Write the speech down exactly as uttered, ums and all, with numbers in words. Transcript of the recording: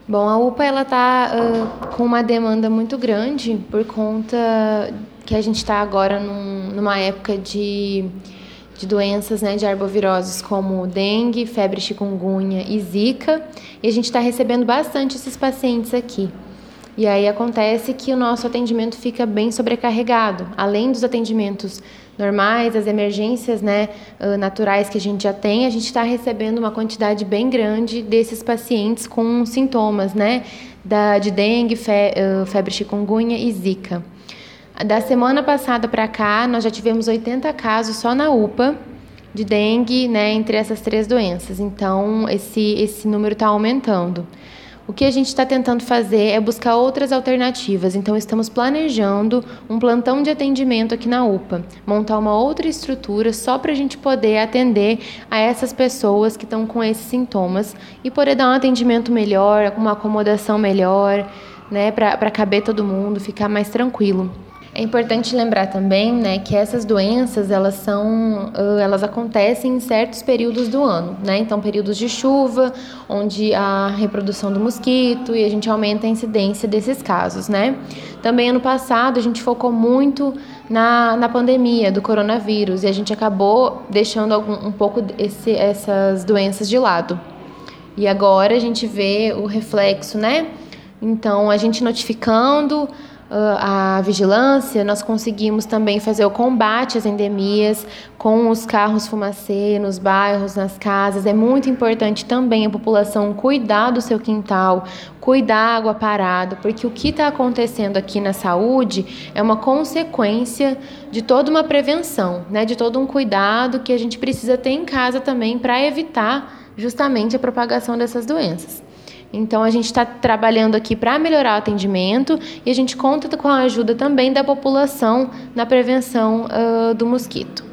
Bom, a UPA ela está uh, com uma demanda muito grande por conta que a gente está agora num, numa época de, de doenças, né, de arboviroses como dengue, febre chikungunya e zika, e a gente está recebendo bastante esses pacientes aqui. E aí acontece que o nosso atendimento fica bem sobrecarregado. Além dos atendimentos normais, as emergências, né, naturais que a gente já tem, a gente está recebendo uma quantidade bem grande desses pacientes com sintomas, né, da, de dengue, fe, febre chikungunya e zika. Da semana passada para cá, nós já tivemos oitenta casos só na UPA de dengue, né, entre essas três doenças. Então, esse, esse número está aumentando. O que a gente está tentando fazer é buscar outras alternativas, então estamos planejando um plantão de atendimento aqui na UPA, montar uma outra estrutura só para a gente poder atender a essas pessoas que estão com esses sintomas e poder dar um atendimento melhor, uma acomodação melhor, né, para caber todo mundo, ficar mais tranquilo. É importante lembrar também, né, que essas doenças, elas são, elas acontecem em certos períodos do ano, né? Então, períodos de chuva, onde há reprodução do mosquito e a gente aumenta a incidência desses casos, né? Também ano passado a gente focou muito na, na pandemia do coronavírus e a gente acabou deixando algum, um pouco esse, essas doenças de lado. E agora a gente vê o reflexo, né? Então, a gente notificando a vigilância, nós conseguimos também fazer o combate às endemias com os carros fumacê nos bairros, nas casas. É muito importante também a população cuidar do seu quintal, cuidar da água parada, porque o que está acontecendo aqui na saúde é uma consequência de toda uma prevenção, né? De todo um cuidado que a gente precisa ter em casa também para evitar justamente a propagação dessas doenças. Então, a gente está trabalhando aqui para melhorar o atendimento e a gente conta com a ajuda também da população na prevenção uh, do mosquito.